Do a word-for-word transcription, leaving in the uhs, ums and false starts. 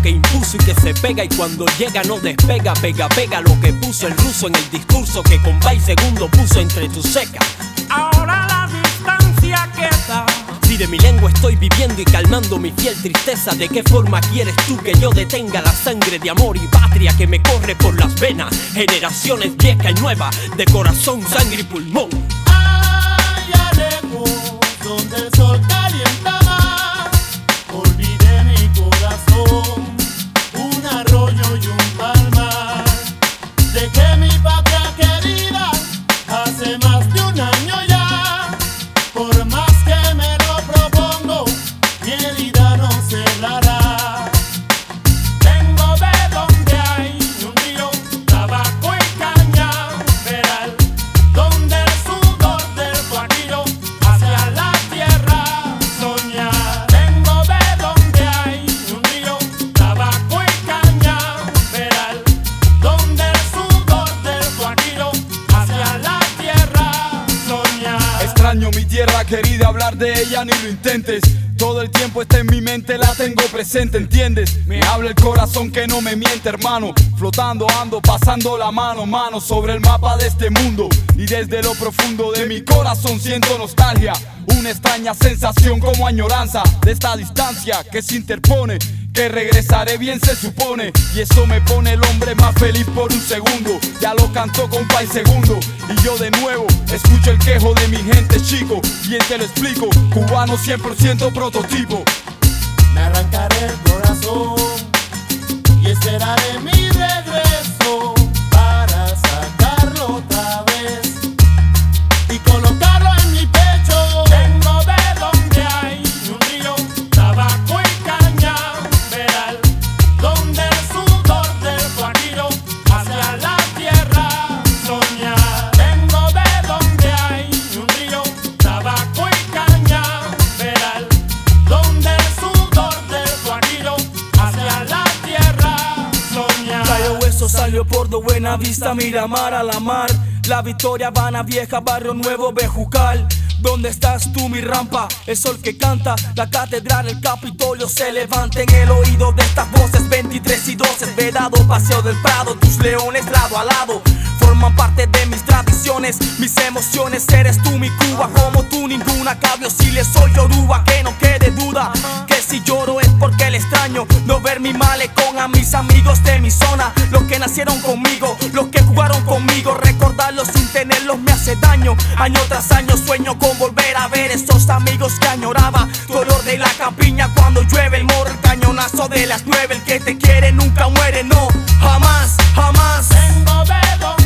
que impuso y que se pega, y cuando llega no despega. Pega, pega lo que puso el ruso en el discurso que con Pai segundo puso entre tus secas. Ahora la distancia queda. Si de mi lengua estoy viviendo y calmando mi fiel tristeza, ¿de qué forma quieres tú que yo detenga la sangre de amor y patria que me corre por las venas? Generaciones vieja y nueva, de corazón, sangre y pulmón. Allá lejos, donde el sol calienta más, olvidé mi corazón, un arroyo y un palmar. Dejé mi patria querida hace más de un año ya. Por más que me lo propongo, mi herida no cerrará. Vengo de donde hay un río, tabaco y cañaveral, donde el sudor del guajiro hacia la tierra soñar. Vengo de donde hay un río, tabaco y cañaveral, donde el sudor del guajiro hacia la tierra soñar. Extraño mi tierra querida, hablar de ella ni lo intentes. Todo el tiempo está en mi mente, la tengo presente, ¿entiendes? Me habla el corazón que no me miente, hermano. Flotando ando, pasando la mano, mano sobre el mapa de este mundo. Y desde lo profundo de mi corazón siento nostalgia, una extraña sensación como añoranza de esta distancia que se interpone, que regresaré bien se supone. Y eso me pone el hombre más feliz por un segundo. Ya lo cantó con Pai segundo. Y yo de nuevo escucho el quejo de mi gente, chico. Bien te lo explico, cubano cien por ciento prototipo. Me arrancaré el corazón y esperaré mi regreso para sacarlo otra vez y colocarlo en mi pecho. Vengo de donde hay un río, tabaco y cañaveral, donde el sudor del guajiro hacia la tierra soñar. Vengo de donde hay un río, tabaco y cañaveral, donde el sudor del guajiro hacia la tierra soñar. Cayo Hueso salió por do Buena Vista, Miramar a la mar, La Victoria, Habana Vieja, Barrio Nuevo, Bejucal. ¿Dónde estás tú, mi rampa? El sol que canta, la catedral, el Capitolio se levanta en el oído de estas voces. Veintitrés y doce, Vedado, Paseo del Prado, tus leones lado a lado forman parte de mis tradiciones, mis emociones. Eres tú mi Cuba, como tú ninguna. Cabio si le soy yoruba, que no quede duda que si lloro es porque le extraño no ver mi malecón a mis amigos de mi zona, los que nacieron conmigo, los que jugaron conmigo. Recordarlos sin tenerlos me hace daño. Año tras año sueño con volver a ver esos amigos que añoraba. Dolor de la campiña cuando llueve, el morro, el cañonazo de las nueve. El que te quiere nunca muere, no, jamás, jamás. Vengo de donde